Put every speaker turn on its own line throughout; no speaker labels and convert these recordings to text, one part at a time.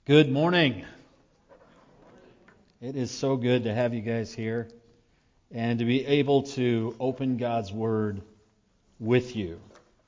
Good morning. It is so good to have you guys here and to be able to open God's Word with you.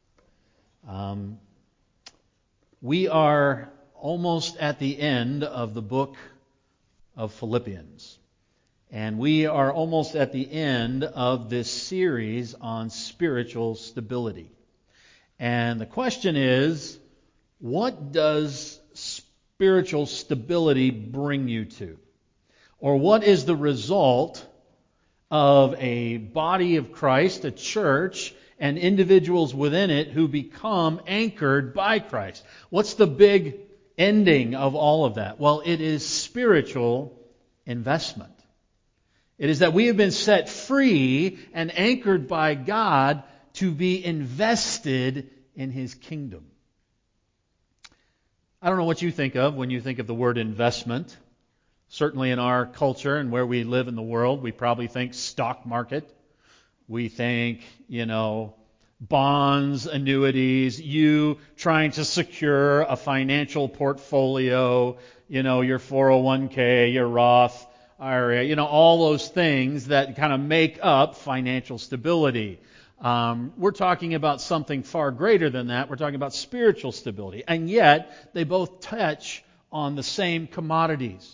We are almost at the end of the book of Philippians. And we are almost at the end of this series on spiritual stability. And the question is, what does spiritual stability bring you to? Or what is the result of a body of Christ, a church, and individuals within it who become anchored by Christ? What's the big ending of all of that? Well, it is spiritual investment. It is that we have been set free and anchored by God to be invested in His kingdom. I don't know what you think of when you think of the word investment. Certainly in our culture and where we live in the world, we probably think stock market. We think, bonds, annuities, you trying to secure a financial portfolio, your 401k, your Roth IRA, all those things that kind of make up financial stability. We're talking about something far greater than that. We're talking about spiritual stability. And yet, they both touch on the same commodities.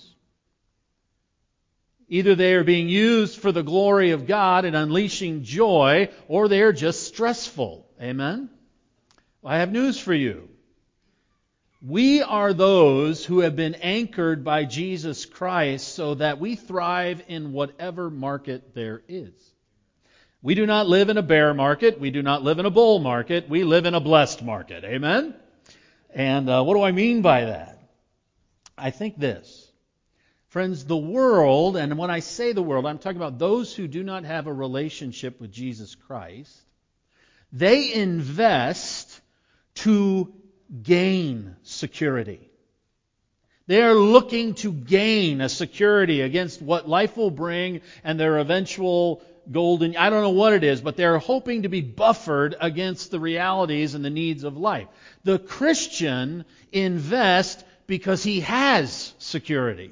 Either they are being used for the glory of God and unleashing joy, or they are just stressful. Amen? Well, I have news for you. We are those who have been anchored by Jesus Christ so that we thrive in whatever market there is. We do not live in a bear market. We do not live in a bull market. We live in a blessed market. Amen? And what do I mean by that? I think this. Friends, the world, and when I say the world, I'm talking about those who do not have a relationship with Jesus Christ. They invest to gain security. They are looking to gain a security against what life will bring and their eventual golden, I don't know what it is, but they're hoping to be buffered against the realities and the needs of life. The Christian invests because he has security.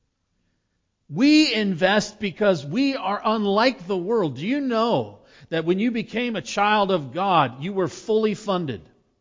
We invest because we are unlike the world. Do you know that when you became a child of God, you were fully funded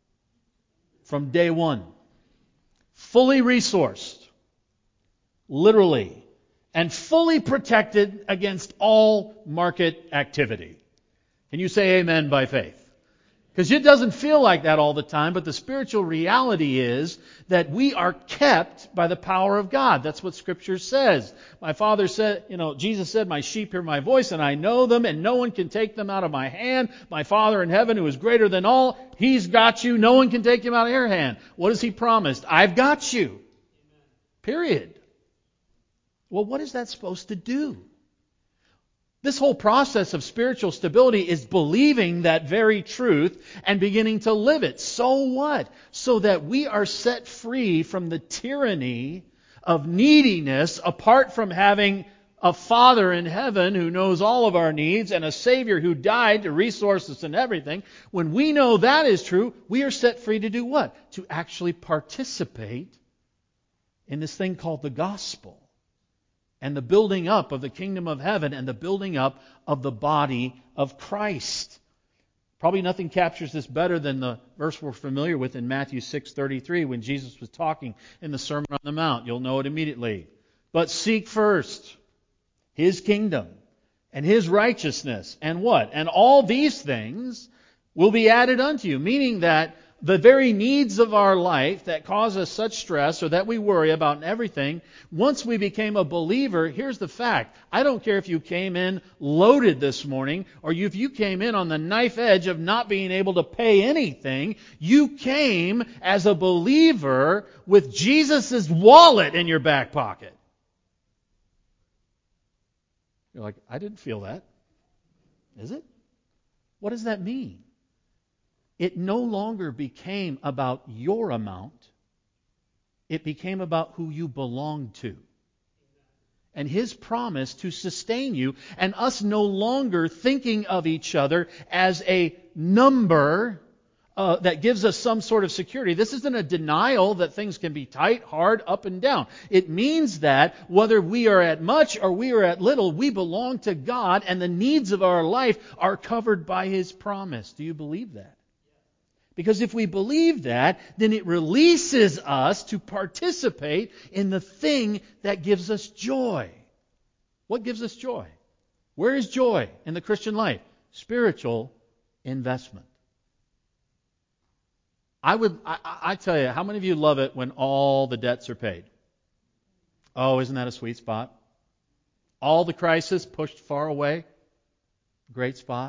from day one? Fully resourced. Literally. And fully protected against all market activity. Can you say amen by faith? Because it doesn't feel like that all the time, but the spiritual reality is that we are kept by the power of God. That's what Scripture says. My Father said, Jesus said, "My sheep hear my voice, and I know them, and no one can take them out of my hand. My Father in heaven, who is greater than all, He's got you. No one can take Him out of your hand." What has He promised? I've got you. Period. Well, what is that supposed to do? This whole process of spiritual stability is believing that very truth and beginning to live it. So what? So that we are set free from the tyranny of neediness apart from having a Father in heaven who knows all of our needs and a Savior who died to resource us and everything. When we know that is true, we are set free to do what? To actually participate in this thing called the gospel. And the building up of the kingdom of heaven and the building up of the body of Christ. Probably nothing captures this better than the verse we're familiar with in Matthew 6:33 when Jesus was talking in the Sermon on the Mount. You'll know it immediately. But seek first His kingdom and His righteousness. And what? And all these things will be added unto you. Meaning that the very needs of our life that cause us such stress or that we worry about and everything, once we became a believer, here's the fact. I don't care if you came in loaded this morning or if you came in on the knife edge of not being able to pay anything. You came as a believer with Jesus' wallet in your back pocket. You're like, I didn't feel that. Is it? What does that mean? It no longer became about your amount. It became about who you belonged to. And His promise to sustain you, and us no longer thinking of each other as a number that gives us some sort of security. This isn't a denial that things can be tight, hard, up and down. It means that whether we are at much or we are at little, we belong to God and the needs of our life are covered by His promise. Do you believe that? Because if we believe that, then it releases us to participate in the thing that gives us joy. What gives us joy? Where is joy in the Christian life? Spiritual investment. I tell you, how many of you love it when all the debts are paid? Oh, isn't that a sweet spot? All the crisis pushed far away. Great spot.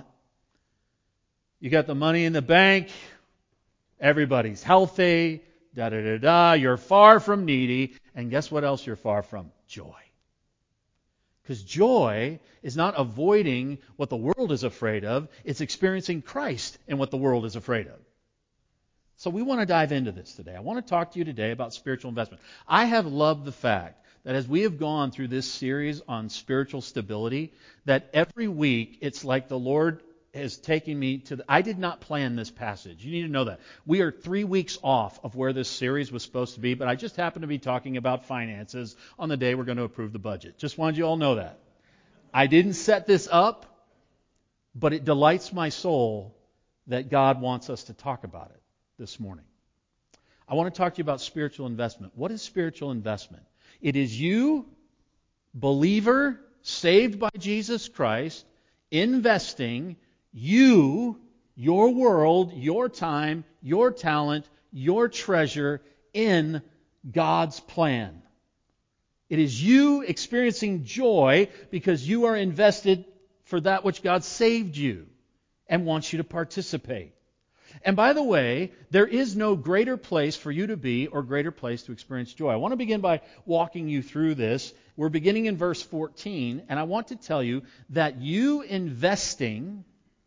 You got the money in the bank. Everybody's healthy. Da-da-da-da. You're far from needy. And guess what else you're far from? Joy. Because joy is not avoiding what the world is afraid of. It's experiencing Christ in what the world is afraid of. So we want to dive into this today. I want to talk to you today about spiritual investment. I have loved the fact that as we have gone through this series on spiritual stability, that every week it's like the Lord is taking me to I did not plan this passage. You need to know that. We are 3 weeks off of where this series was supposed to be, but I just happened to be talking about finances on the day we're going to approve the budget. Just wanted you all to know that. I didn't set this up, but it delights my soul that God wants us to talk about it this morning. I want to talk to you about spiritual investment. What is spiritual investment? It is you, believer, saved by Jesus Christ, investing you, your world, your time, your talent, your treasure in God's plan. It is you experiencing joy because you are invested for that which God saved you and wants you to participate. And by the way, there is no greater place for you to be or greater place to experience joy. I want to begin by walking you through this. We're beginning in verse 14, and I want to tell you that you investing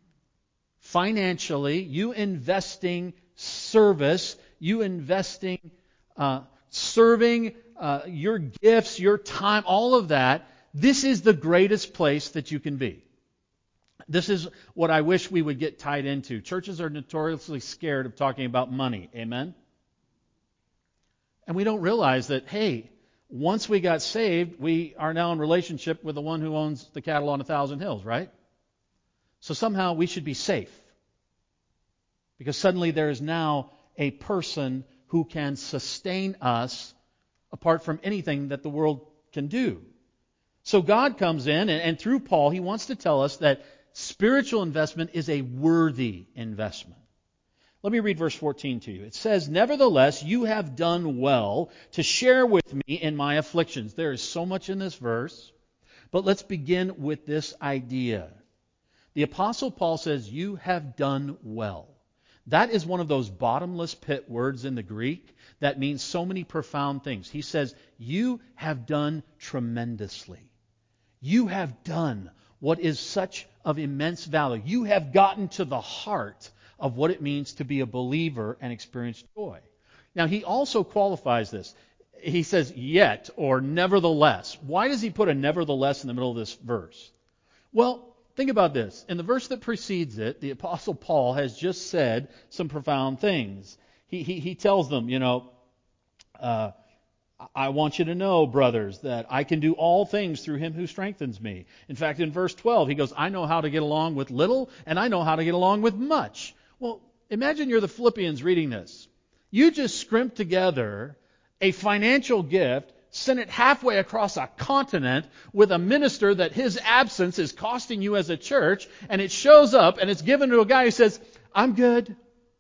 financially, you investing service, you investing serving, your gifts, your time, all of that, this is the greatest place that you can be. This is what I wish we would get tied into. Churches are notoriously scared of talking about money. Amen? And we don't realize that, hey, once we got saved, we are now in relationship with the one who owns the cattle on 1,000 hills, right? So somehow we should be safe. Because suddenly there is now a person who can sustain us apart from anything that the world can do. So God comes in, and through Paul, he wants to tell us that spiritual investment is a worthy investment. Let me read verse 14 to you. It says, "Nevertheless, you have done well to share with me in my afflictions." There is so much in this verse, but let's begin with this idea. The Apostle Paul says, "You have done well." That is one of those bottomless pit words in the Greek that means so many profound things. He says, "You have done tremendously. You have done what is such of immense value. You have gotten to the heart of what it means to be a believer and experience joy." Now, he also qualifies this. He says, "Yet," or "nevertheless." Why does he put a nevertheless in the middle of this verse? Well, think about this. In the verse that precedes it, the Apostle Paul has just said some profound things. He tells them, I want you to know, brothers, that I can do all things through him who strengthens me. In fact, in verse 12, he goes, "I know how to get along with little, and I know how to get along with much." Well, imagine you're the Philippians reading this. You just scrimped together a financial gift, sent it halfway across a continent with a minister that his absence is costing you as a church, and it shows up and it's given to a guy who says, "I'm good.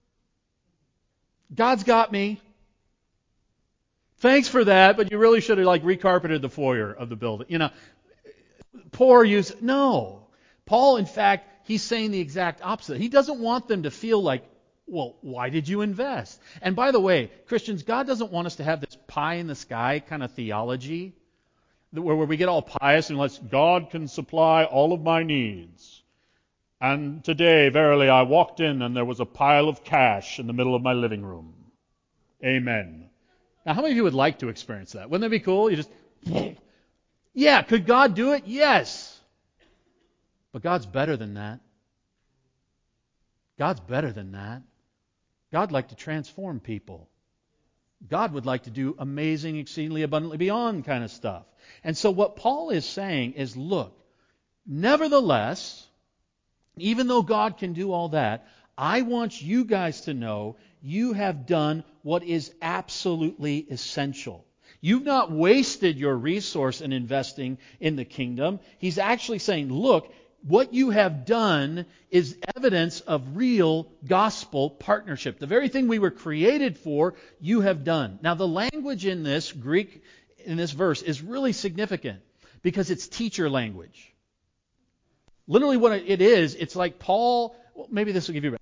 God's got me. Thanks for that, but you really should have recarpeted the foyer of the building." Poor use. No. Paul, in fact, he's saying the exact opposite. He doesn't want them to feel like, well, why did you invest? And by the way, Christians, God doesn't want us to have this pie in the sky kind of theology where we get all pious and God can supply all of my needs. And today, verily, I walked in and there was a pile of cash in the middle of my living room. Amen. Now, how many of you would like to experience that? Wouldn't that be cool? Yeah, could God do it? Yes. But God's better than that. God's better than that. God would like to transform people. God would like to do amazing, exceedingly abundantly beyond kind of stuff. And so what Paul is saying is, look, nevertheless, even though God can do all that, I want you guys to know you have done what is absolutely essential. You've not wasted your resource in investing in the kingdom. He's actually saying, look, what you have done is evidence of real gospel partnership. The very thing we were created for, you have done. Now, the language in this Greek, in this verse, is really significant because it's teacher language. Literally what it is, it's like Paul, well, maybe this will give you.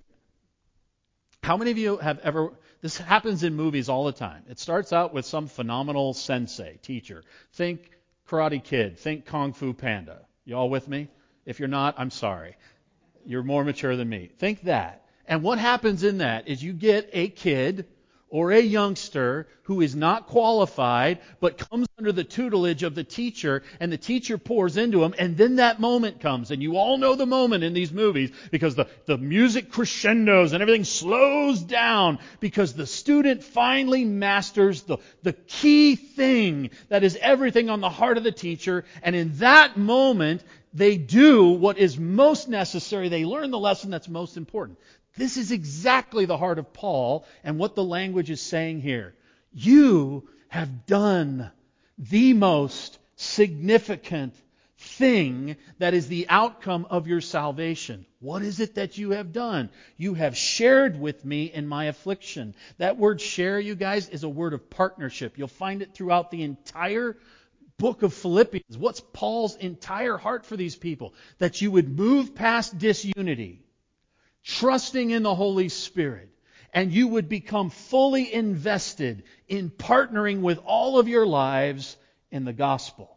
How many of you have ever, this happens in movies all the time. It starts out with some phenomenal sensei, teacher. Think Karate Kid, think Kung Fu Panda. You all with me? If you're not, I'm sorry. You're more mature than me. Think that. And what happens in that is you get a kid or a youngster who is not qualified but comes under the tutelage of the teacher, and the teacher pours into him, and then that moment comes. And you all know the moment in these movies because the music crescendos and everything slows down because the student finally masters the key thing that is everything on the heart of the teacher. And in that moment, they do what is most necessary. They learn the lesson that's most important. This is exactly the heart of Paul and what the language is saying here. You have done the most significant thing that is the outcome of your salvation. What is it that you have done? You have shared with me in my affliction. That word share, you guys, is a word of partnership. You'll find it throughout the entire book of Philippians. What's Paul's entire heart for these people? That you would move past disunity, trusting in the Holy Spirit, and you would become fully invested in partnering with all of your lives in the gospel.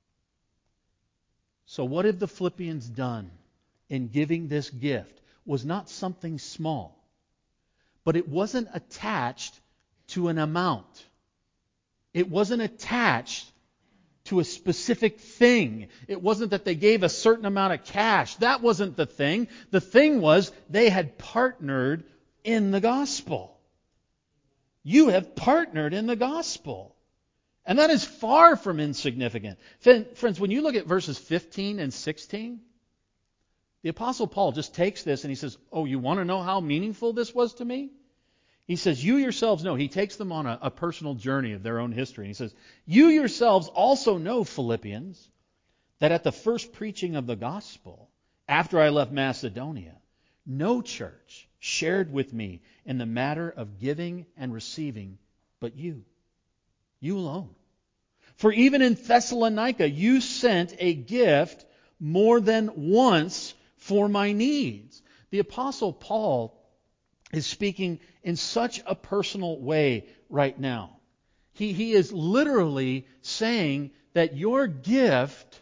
So what have the Philippians done in giving this gift? Was not something small, but it wasn't attached to an amount. It wasn't attached to a specific thing. It wasn't that they gave a certain amount of cash. That wasn't the thing. The thing was they had partnered in the gospel. You have partnered in the gospel. And that is far from insignificant. Friends, when you look at verses 15 and 16, the Apostle Paul just takes this and he says, oh, you want to know how meaningful this was to me? He says, you yourselves know. He takes them on a personal journey of their own history. And he says, you yourselves also know, Philippians, that at the first preaching of the gospel, after I left Macedonia, no church shared with me in the matter of giving and receiving but you. You alone. For even in Thessalonica, you sent a gift more than once for my needs. The Apostle Paul is speaking in such a personal way right now. He is literally saying that your gift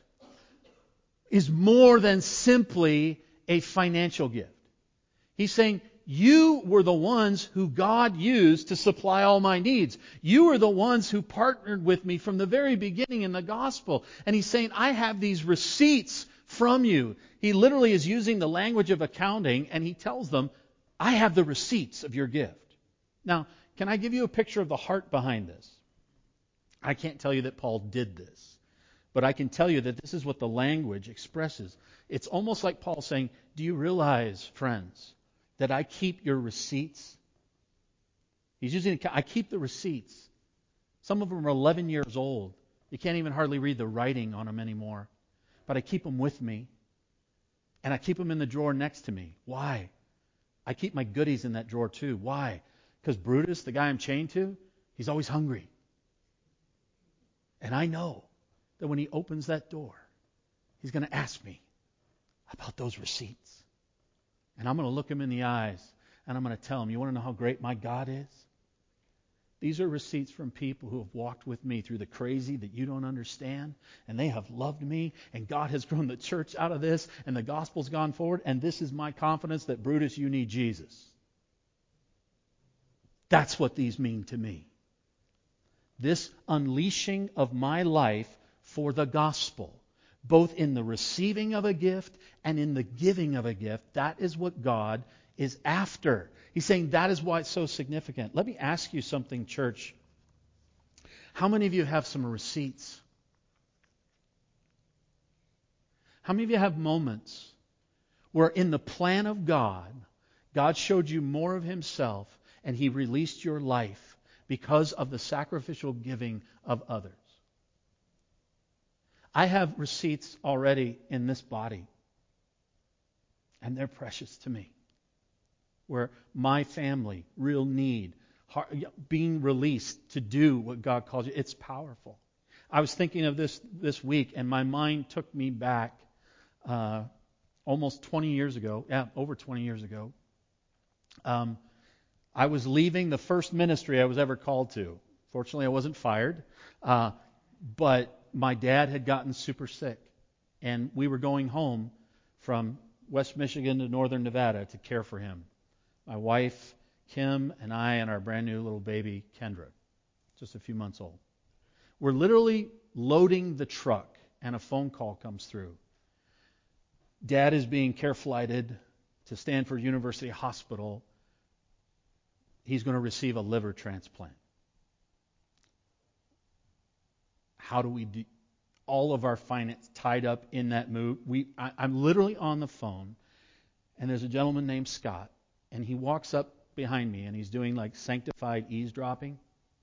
is more than simply a financial gift. He's saying, you were the ones who God used to supply all my needs. You were the ones who partnered with me from the very beginning in the gospel. And he's saying, I have these receipts from you. He literally is using the language of accounting, and he tells them, I have the receipts of your gift. Now, can I give you a picture of the heart behind this? I can't tell you that Paul did this, but I can tell you that this is what the language expresses. It's almost like Paul saying, do you realize, friends, that I keep your receipts? He's using, I keep the receipts. Some of them are 11 years old. You can't even hardly read the writing on them anymore. But I keep them with me. And I keep them in the drawer next to me. Why? I keep my goodies in that drawer too. Why? Because Brutus, the guy I'm chained to, he's always hungry. And I know that when he opens that door, he's going to ask me about those receipts. And I'm going to look him in the eyes and I'm going to tell him, you want to know how great my God is? These are receipts from people who have walked with me through the crazy that you don't understand, and they have loved me, and God has grown the church out of this, and the gospel's gone forward, and this is my confidence that, Brutus, you need Jesus. That's what these mean to me. This unleashing of my life for the gospel, both in the receiving of a gift and in the giving of a gift, that is what God is after. He's saying that is why it's so significant. Let me ask you something, church. How many of you have some receipts? How many of you have moments where in the plan of God, God showed you more of Himself and He released your life because of the sacrificial giving of others? I have receipts already in this body, and they're precious to me. Where my family, real need, being released to do what God calls you, it's powerful. I was thinking of this week, and my mind took me back almost 20 years ago. Yeah, over 20 years ago. I was leaving the first ministry I was ever called to. Fortunately, I wasn't fired, but my dad had gotten super sick, and we were going home from West Michigan to Northern Nevada to care for him. My wife, Kim, and I, and our brand new little baby, Kendra, just a few months old. We're literally loading the truck, and a phone call comes through. Dad is being care flighted to Stanford University Hospital. He's going to receive a liver transplant. How do we do? All of our finance tied up in that move. I'm literally on the phone, and there's a gentleman named Scott, and he walks up behind me, and he's doing like sanctified eavesdropping.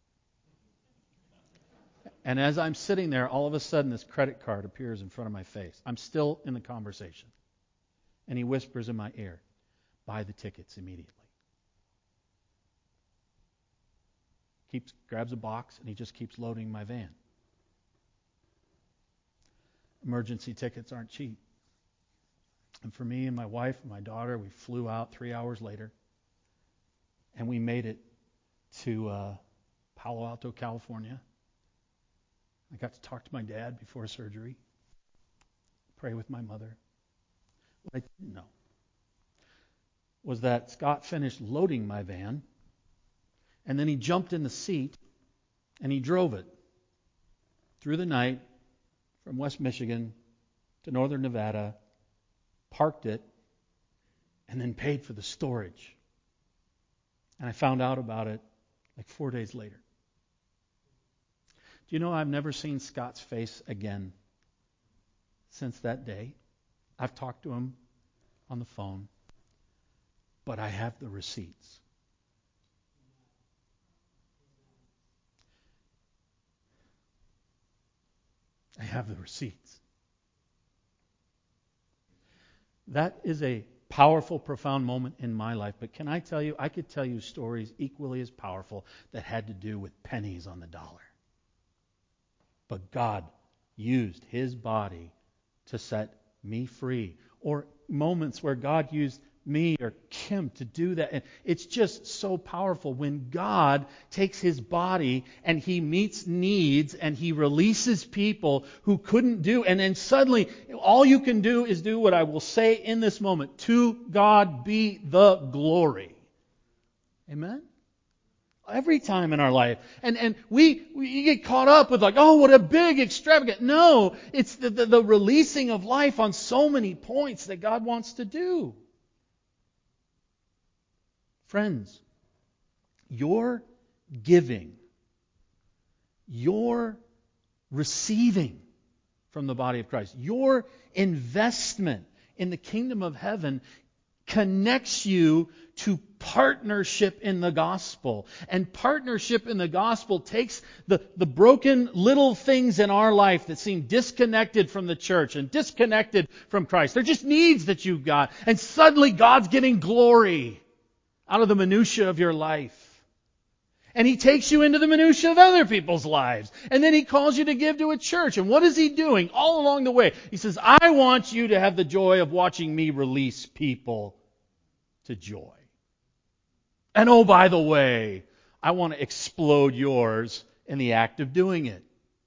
And as I'm sitting there, all of a sudden this credit card appears in front of my face. I'm still in the conversation. And he whispers in my ear, "Buy the tickets immediately." Grabs a box, and he just keeps loading my van. Emergency tickets aren't cheap. And for me and my wife and my daughter, we flew out 3 hours later, and we made it to Palo Alto, California. I got to talk to my dad before surgery, pray with my mother. What I didn't know was that Scott finished loading my van, and then he jumped in the seat, and he drove it through the night from West Michigan to Northern Nevada, parked it, and then paid for the storage. And I found out about it like 4 days later. Do you know I've never seen Scott's face again since that day? I've talked to him on the phone, but I have the receipts. I have the receipts. That is a powerful, profound moment in my life. But can I tell you, I could tell you stories equally as powerful that had to do with pennies on the dollar. But God used His body to set me free. Or moments where God used me or Kim to do that. And it's just so powerful when God takes His body and He meets needs and He releases people who couldn't do. And then suddenly all you can do is do what I will say in this moment. To God be the glory. Amen? Every time in our life. And we get caught up with like, oh, what a big extravagant. No, it's the releasing of life on so many points that God wants to do. Friends, your giving, your receiving from the body of Christ, your investment in the kingdom of heaven connects you to partnership in the gospel. And partnership in the gospel takes the broken little things in our life that seem disconnected from the church and disconnected from Christ. They're just needs that you've got. And suddenly God's getting glory out of the minutia of your life. And He takes you into the minutia of other people's lives. And then He calls you to give to a church. And what is He doing all along the way? He says, I want you to have the joy of watching me release people to joy. And oh, by the way, I want to explode yours in the act of doing it.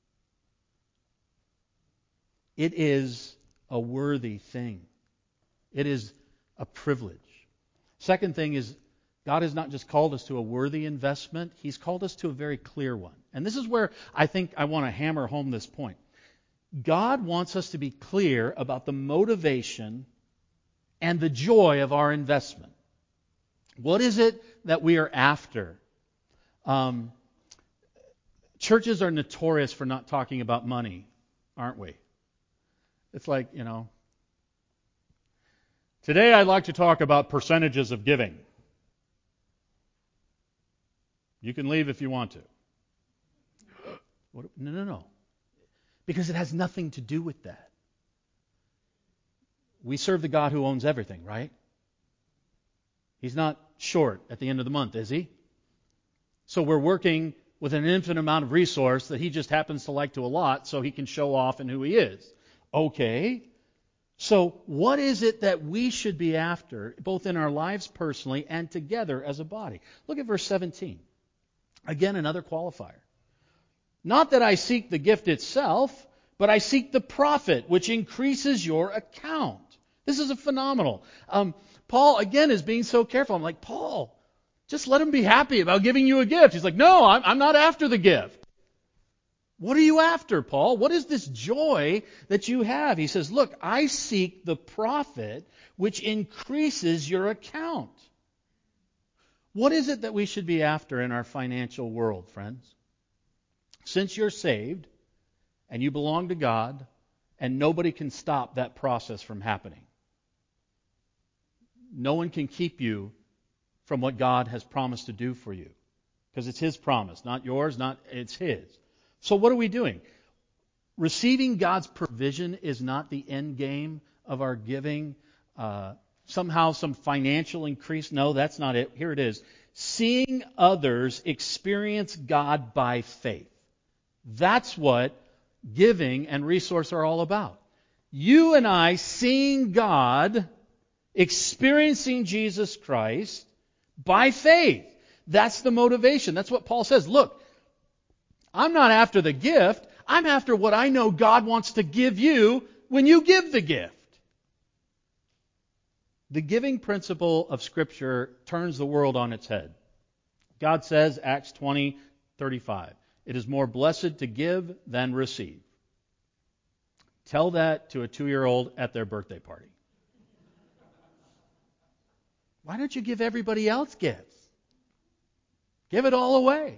It is a worthy thing. It is a privilege. Second thing is, God has not just called us to a worthy investment, He's called us to a very clear one. And this is where I think I want to hammer home this point. God wants us to be clear about the motivation and the joy of our investment. What is it that we are after? Churches are notorious for not talking about money, aren't we? It's like, today I'd like to talk about percentages of giving. You can leave if you want to. No. Because it has nothing to do with that. We serve the God who owns everything, right? He's not short at the end of the month, is he? So we're working with an infinite amount of resource that he just happens to like to allot so he can show off in who he is. Okay. So what is it that we should be after, both in our lives personally and together as a body? Look at verse 17. Again, another qualifier. Not that I seek the gift itself, but I seek the profit, which increases your account. This is a phenomenal. Paul, again, is being so careful. I'm like, Paul, just let him be happy about giving you a gift. He's like, no, I'm not after the gift. What are you after, Paul? What is this joy that you have? He says, look, I seek the profit, which increases your account. What is it that we should be after in our financial world, friends? Since you're saved and you belong to God, and nobody can stop that process from happening. No one can keep you from what God has promised to do for you. Because it's His promise, not yours, it's His. So what are we doing? Receiving God's provision is not the end game of our giving. Somehow some financial increase. No, that's not it. Here it is. Seeing others experience God by faith. That's what giving and resource are all about. You and I seeing God, experiencing Jesus Christ by faith. That's the motivation. That's what Paul says. Look, I'm not after the gift. I'm after what I know God wants to give you when you give the gift. The giving principle of Scripture turns the world on its head. God says, Acts 20:35, it is more blessed to give than receive. Tell that to a 2-year-old at their birthday party. Why don't you give everybody else gifts? Give it all away.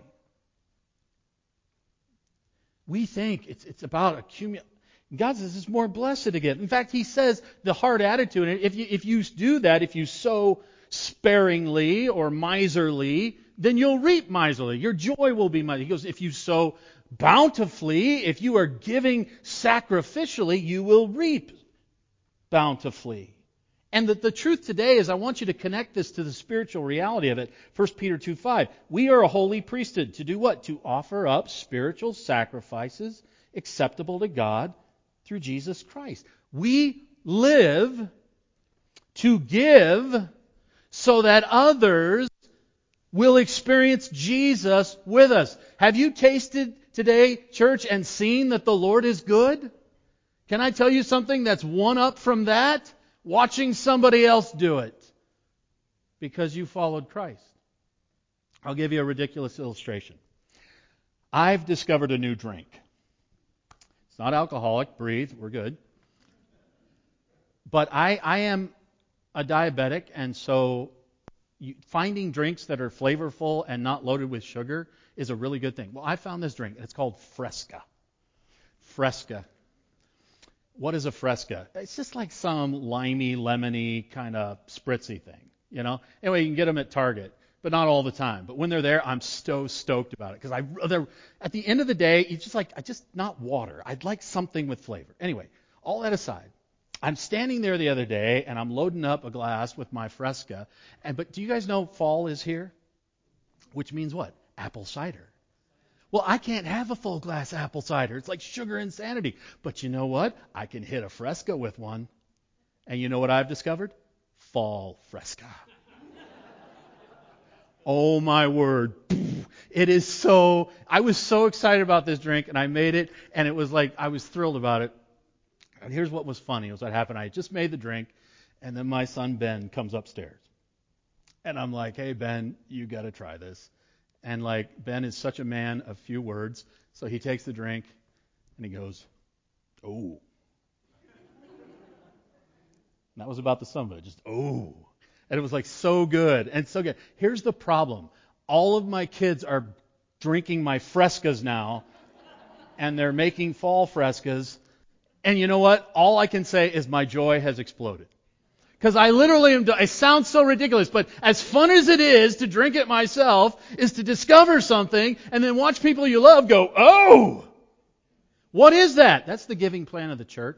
We think it's about accumulation. God says it's more blessed to give. In fact, He says the hard attitude, if you do that, if you sow sparingly or miserly, then you'll reap miserly. Your joy will be miserly. He goes, if you sow bountifully, if you are giving sacrificially, you will reap bountifully. And the truth today is I want you to connect this to the spiritual reality of it. 1 Peter 2:5. We are a holy priesthood. To do what? To offer up spiritual sacrifices acceptable to God through Jesus Christ. We live to give so that others will experience Jesus with us. Have you tasted today, church, and seen that the Lord is good? Can I tell you something that's one up from that? Watching somebody else do it because you followed Christ. I'll give you a ridiculous illustration. I've discovered a new drink. It's not alcoholic. Breathe. We're good. But I am a diabetic, and so finding drinks that are flavorful and not loaded with sugar is a really good thing. Well, I found this drink. It's called Fresca. Fresca. What is a Fresca? It's just like some limey, lemony kind of spritzy thing, Anyway, you can get them at Target, but not all the time. But when they're there, I'm so stoked about it because at the end of the day, it's just like not water. I'd like something with flavor. Anyway, all that aside, I'm standing there the other day and I'm loading up a glass with my Fresca. But do you guys know fall is here? Which means what? Apple cider. Well, I can't have a full glass apple cider. It's like sugar insanity. But you know what? I can hit a Fresca with one. And you know what I've discovered? Fall Fresca. Oh my word. It is so, I was so excited about this drink and I made it and it was like, I was thrilled about it. And here's what was funny. It was what happened. I just made the drink and then my son Ben comes upstairs. And I'm like, hey Ben, you got to try this. And Ben is such a man of few words, so he takes the drink and he goes, oh. And that was about the sum of it, just oh. And it was like so good and so good. Here's the problem. All of my kids are drinking my Frescas now, and they're making fall Frescas. And you know what? All I can say is my joy has exploded. Because I literally am, it sounds so ridiculous, but as fun as it is to drink it myself, is to discover something and then watch people you love go, oh! What is that? That's the giving plan of the church.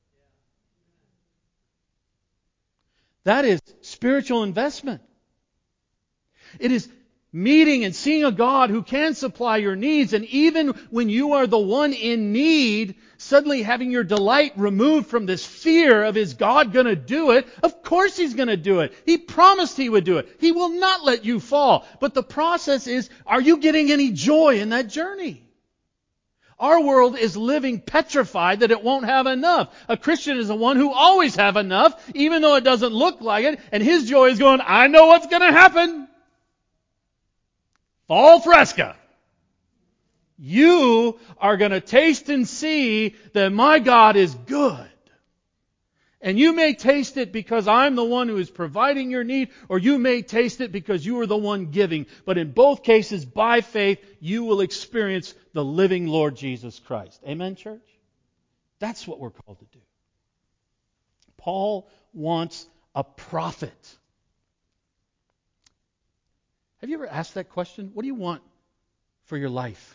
That is spiritual investment. It is meeting and seeing a God who can supply your needs, and even when you are the one in need, suddenly having your delight removed from this fear of, is God going to do it? Of course He's going to do it. He promised He would do it. He will not let you fall. But the process is, are you getting any joy in that journey? Our world is living petrified that it won't have enough. A Christian is the one who always have enough, even though it doesn't look like it, and his joy is going, I know what's going to happen. Fall Fresca. You are going to taste and see that my God is good. And you may taste it because I'm the one who is providing your need, or you may taste it because you are the one giving. But in both cases, by faith, you will experience the living Lord Jesus Christ. Amen, church? That's what we're called to do. Paul wants a prophet. Have you ever asked that question? What do you want for your life?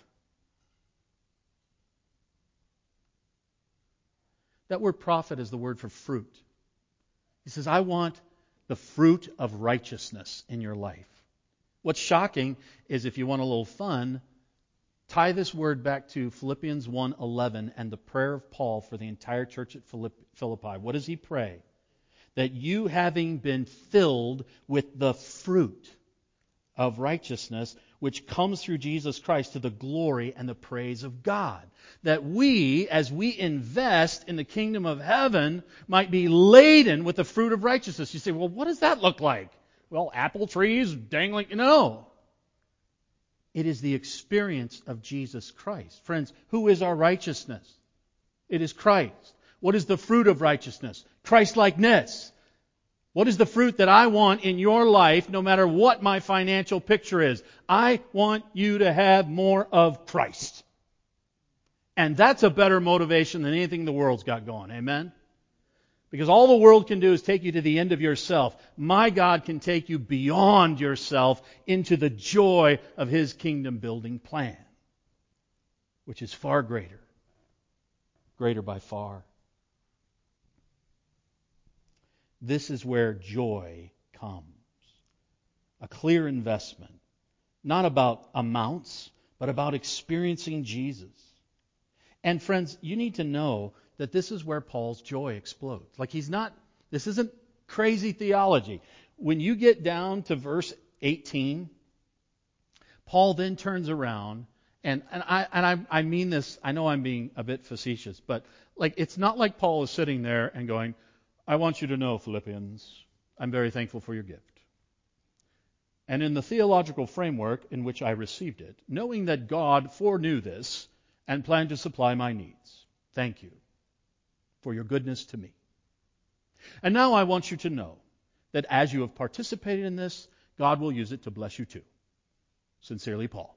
That word prophet is the word for fruit. He says, I want the fruit of righteousness in your life. What's shocking is, if you want a little fun, tie this word back to Philippians 1:11 and the prayer of Paul for the entire church at Philippi. What does he pray? That you, having been filled with the fruit of righteousness, which comes through Jesus Christ, to the glory and the praise of God. That we, as we invest in the kingdom of heaven, might be laden with the fruit of righteousness. You say, well, what does that look like? Well, apple trees dangling. No. It is the experience of Jesus Christ. Friends, who is our righteousness? It is Christ. What is the fruit of righteousness? Christ-likeness. What is the fruit that I want in your life, no matter what my financial picture is? I want you to have more of Christ. And that's a better motivation than anything the world's got going. Amen? Because all the world can do is take you to the end of yourself. My God can take you beyond yourself into the joy of His kingdom building plan, which is far greater. Greater by far. This is where joy comes. A clear investment. Not about amounts, but about experiencing Jesus. And friends, you need to know that this is where Paul's joy explodes. This isn't crazy theology. When you get down to verse 18, Paul then turns around, and I mean this, I know I'm being a bit facetious, but it's not like Paul is sitting there and going, I want you to know, Philippians, I'm very thankful for your gift. And in the theological framework in which I received it, knowing that God foreknew this and planned to supply my needs, thank you for your goodness to me. And now I want you to know that as you have participated in this, God will use it to bless you too. Sincerely, Paul.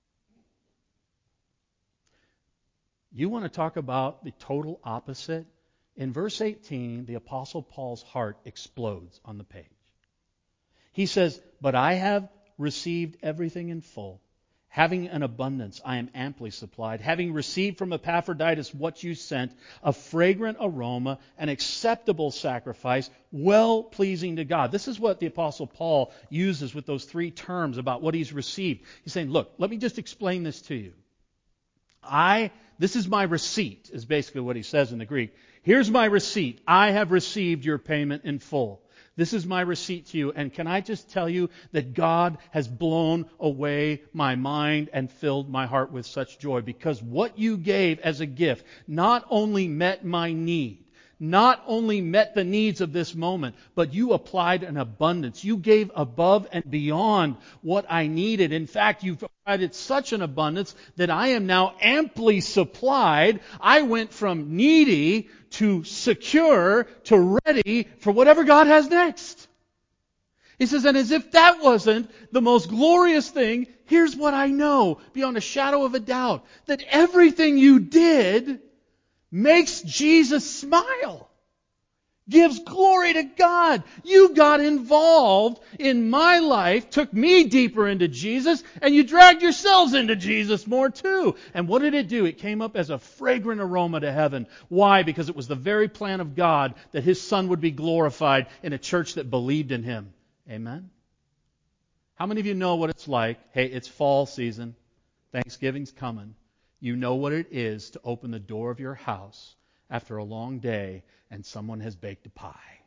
You want to talk about the total opposite? In verse 18, the Apostle Paul's heart explodes on the page. He says, but I have received everything in full. Having an abundance, I am amply supplied. Having received from Epaphroditus what you sent, a fragrant aroma, an acceptable sacrifice, well-pleasing to God. This is what the Apostle Paul uses with those three terms about what he's received. He's saying, look, let me just explain this to you. This is my receipt, is basically what he says in the Greek. Here's my receipt. I have received your payment in full. This is my receipt to you. And can I just tell you that God has blown away my mind and filled my heart with such joy, because what you gave as a gift not only met my need, not only met the needs of this moment, but you applied an abundance. You gave above and beyond what I needed. In fact, you've provided such an abundance that I am now amply supplied. I went from needy to secure to ready for whatever God has next. He says, and as if that wasn't the most glorious thing, here's what I know beyond a shadow of a doubt. That everything you did makes Jesus smile. Gives glory to God. You got involved in my life, took me deeper into Jesus, and you dragged yourselves into Jesus more too. And what did it do? It came up as a fragrant aroma to heaven. Why? Because it was the very plan of God that His Son would be glorified in a church that believed in Him. Amen? How many of you know what it's like? Hey, it's fall season. Thanksgiving's coming. You know what it is to open the door of your house after a long day and someone has baked a pie.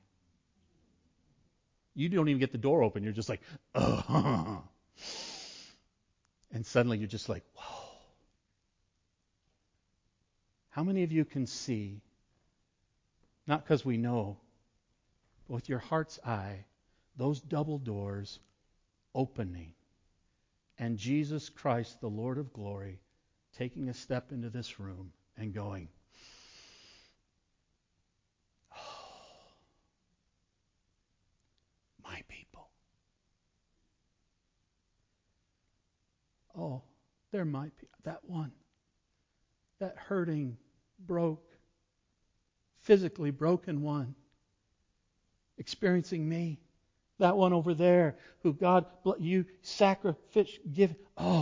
You don't even get the door open. You're just like, oh. And suddenly you're just like, whoa. How many of you can see, not because we know, but with your heart's eye, those double doors opening and Jesus Christ, the Lord of glory, taking a step into this room and going, my people. Oh, they're my people. That one. That hurting, broke, physically broken one. Experiencing me. That one over there who God, you sacrifice, give.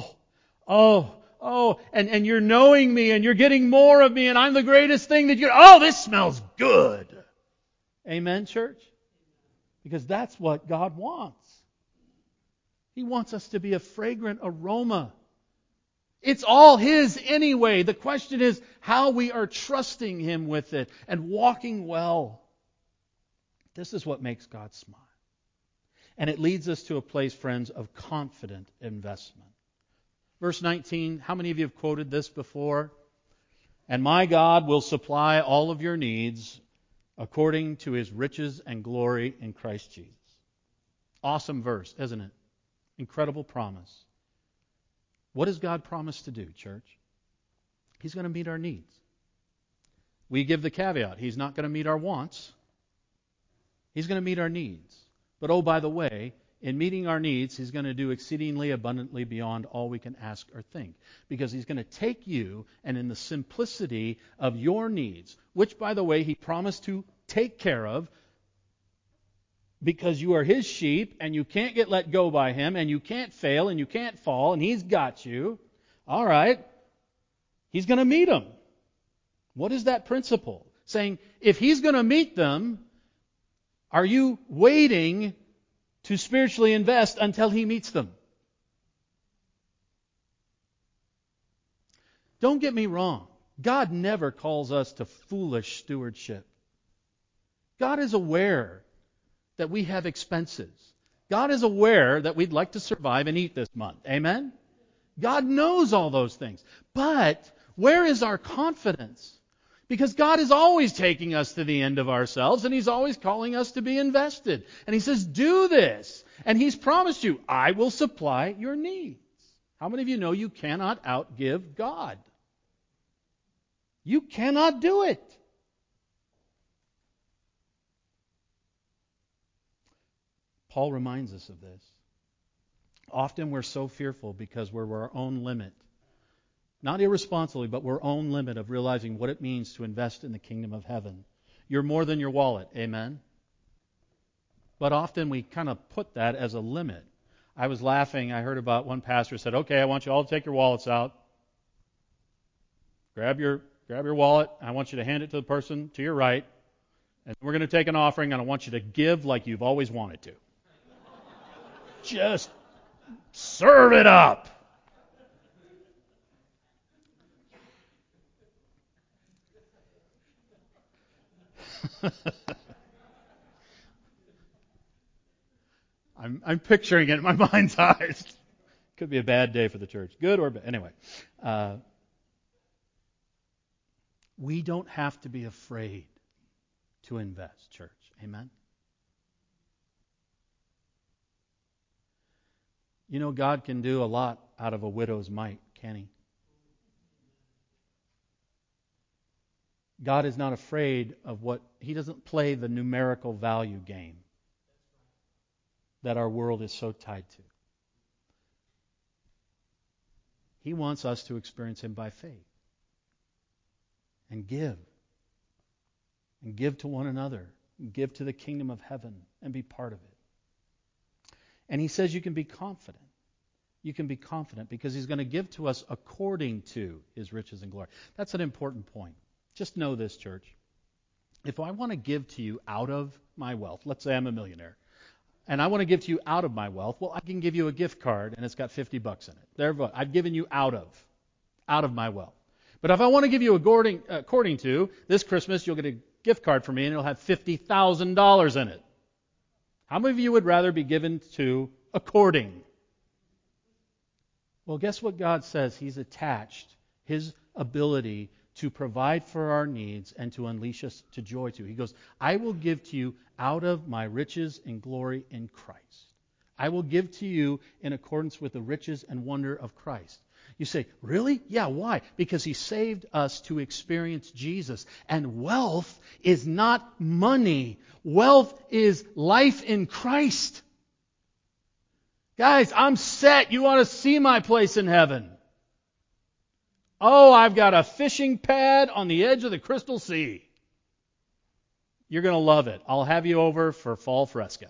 And you're knowing me and you're getting more of me and I'm the greatest thing that this smells good. Amen, church? Because that's what God wants. He wants us to be a fragrant aroma. It's all His anyway. The question is how we are trusting Him with it and walking well. This is what makes God smile. And it leads us to a place, friends, of confident investment. Verse 19, how many of you have quoted this before? And my God will supply all of your needs according to His riches and glory in Christ Jesus. Awesome verse, isn't it? Incredible promise. What does God promise to do, church? He's going to meet our needs. We give the caveat. He's not going to meet our wants. He's going to meet our needs. But oh, by the way, in meeting our needs, He's going to do exceedingly abundantly beyond all we can ask or think. Because He's going to take you and in the simplicity of your needs, which, by the way, He promised to take care of because you are His sheep and you can't get let go by Him and you can't fail and you can't fall and He's got you. All right. He's going to meet them. What is that principle? Saying, if He's going to meet them, are you waiting to spiritually invest until He meets them? Don't get me wrong. God never calls us to foolish stewardship. God is aware that we have expenses. God is aware that we'd like to survive and eat this month. Amen? God knows all those things. But where is our confidence? Because God is always taking us to the end of ourselves and He's always calling us to be invested. And He says, do this. And He's promised you, I will supply your needs. How many of you know you cannot outgive God? You cannot do it. Paul reminds us of this. Often we're so fearful because we're our own limit. Not irresponsibly, but we're our own limit of realizing what it means to invest in the kingdom of heaven. You're more than your wallet. Amen? But often we kind of put that as a limit. I was laughing. I heard about one pastor said, okay, I want you all to take your wallets out. Grab your wallet. I want you to hand it to the person to your right. And we're going to take an offering, and I want you to give like you've always wanted to. Just serve it up. I'm picturing it in my mind's eyes. Could be a bad day for the church. Good or bad. Anyway. We don't have to be afraid to invest, church. Amen? You know, God can do a lot out of a widow's mite, can He? God is not afraid of He doesn't play the numerical value game. that our world is so tied to. He wants us to experience Him by faith and give. And give to one another. And give to the kingdom of heaven and be part of it. And He says you can be confident. You can be confident because He's going to give to us according to His riches and glory. That's an important point. Just know this, church. If I want to give to you out of my wealth, let's say I'm a millionaire, and I want to give to you out of my wealth, well, I can give you a gift card and it's got $50 in it. There, I've given you out of my wealth. But if I want to give you according to, this Christmas you'll get a gift card from me and it'll have $50,000 in it. How many of you would rather be given to according? Well, guess what God says? He's attached His ability to provide for our needs and to unleash us to joy to. He goes, I will give to you out of my riches and glory in Christ. I will give to you in accordance with the riches and wonder of Christ. You say, really? Yeah, why? Because He saved us to experience Jesus. And wealth is not money. Wealth is life in Christ. Guys, I'm set. You want to see my place in heaven? Oh, I've got a fishing pad on the edge of the Crystal Sea. You're going to love it. I'll have you over for fall fresca.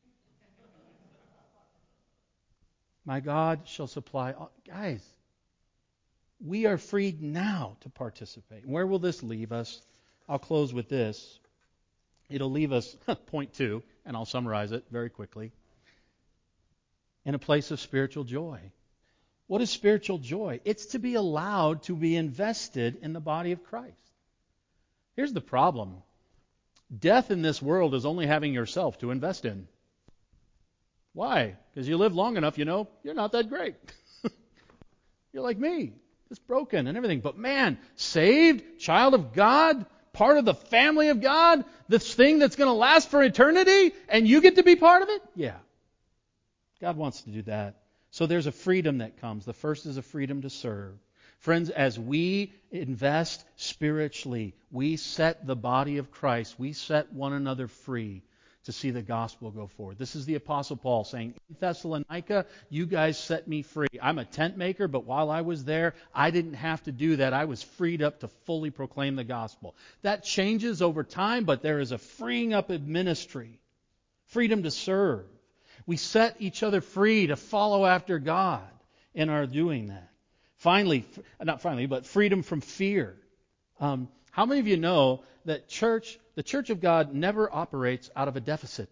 My God shall supply all. Guys, we are freed now to participate. Where will this leave us? I'll close with this. It'll leave us, point 2, and I'll summarize it very quickly, in a place of spiritual joy. What is spiritual joy? It's to be allowed to be invested in the body of Christ. Here's the problem. Death in this world is only having yourself to invest in. Why? Because you live long enough, you're not that great. You're like me, just broken and everything. But man, saved, child of God, part of the family of God, this thing that's going to last for eternity, and you get to be part of it? Yeah. God wants to do that. So there's a freedom that comes. The first is a freedom to serve. Friends, as we invest spiritually, we set the body of Christ, we set one another free to see the gospel go forward. This is the Apostle Paul saying, in Thessalonica, you guys set me free. I'm a tent maker, but while I was there, I didn't have to do that. I was freed up to fully proclaim the gospel. That changes over time, but there is a freeing up of ministry, freedom to serve. We set each other free to follow after God in our doing that. But freedom from fear. How many of you know that the Church of God never operates out of a deficit?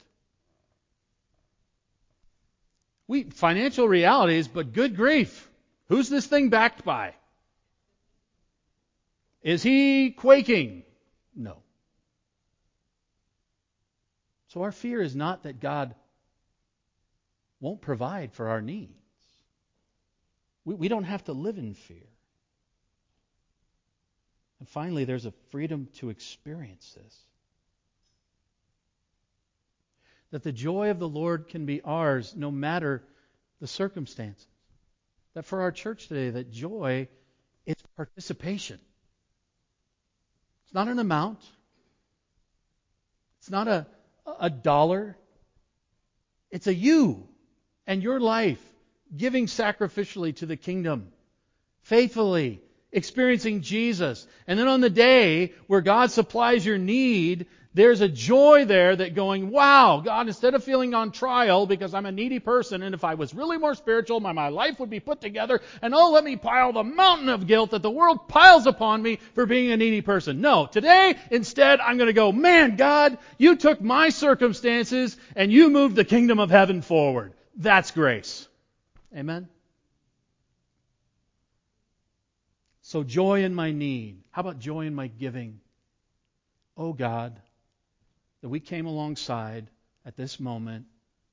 Financial realities, but good grief. Who's this thing backed by? Is he quaking? No. So our fear is not that God won't provide for our needs. We don't have to live in fear. And finally, there's a freedom to experience this. That the joy of the Lord can be ours no matter the circumstances. That for our church today, that joy is participation. It's not an amount. It's not a dollar. It's a you and your life giving sacrificially to the kingdom, faithfully experiencing Jesus. And then on the day where God supplies your need, there's a joy there that going, wow, God, instead of feeling on trial because I'm a needy person, and if I was really more spiritual, my life would be put together, and let me pile the mountain of guilt that the world piles upon me for being a needy person. No, today, instead, I'm going to go, man, God, you took my circumstances and you moved the kingdom of heaven forward. That's grace. Amen? So joy in my need. How about joy in my giving? Oh God, that we came alongside at this moment.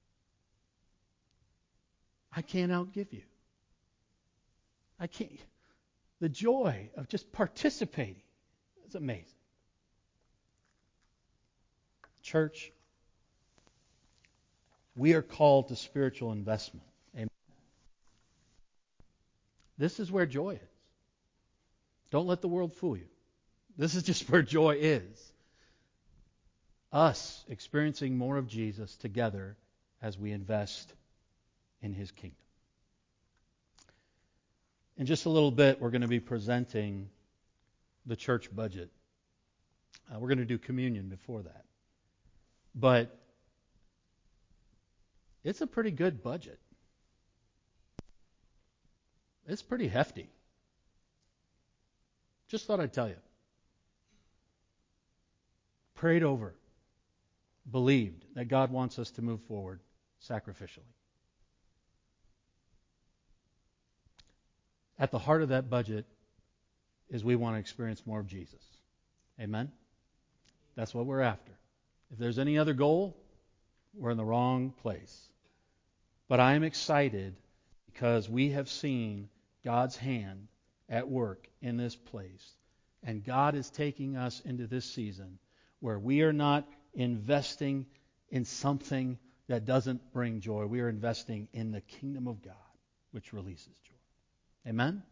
I can't outgive you. I can't. The joy of just participating is amazing. Church, we are called to spiritual investment. Amen. This is where joy is. Don't let the world fool you. This is just where joy is. Us experiencing more of Jesus together as we invest in His kingdom. In just a little bit, we're going to be presenting the church budget. We're going to do communion before that. But it's a pretty good budget. It's pretty hefty. Just thought I'd tell you. Prayed over. Believed that God wants us to move forward sacrificially. At the heart of that budget is we want to experience more of Jesus. Amen? That's what we're after. If there's any other goal, we're in the wrong place. But I am excited because we have seen God's hand at work in this place. And God is taking us into this season where we are not investing in something that doesn't bring joy. We are investing in the kingdom of God, which releases joy. Amen?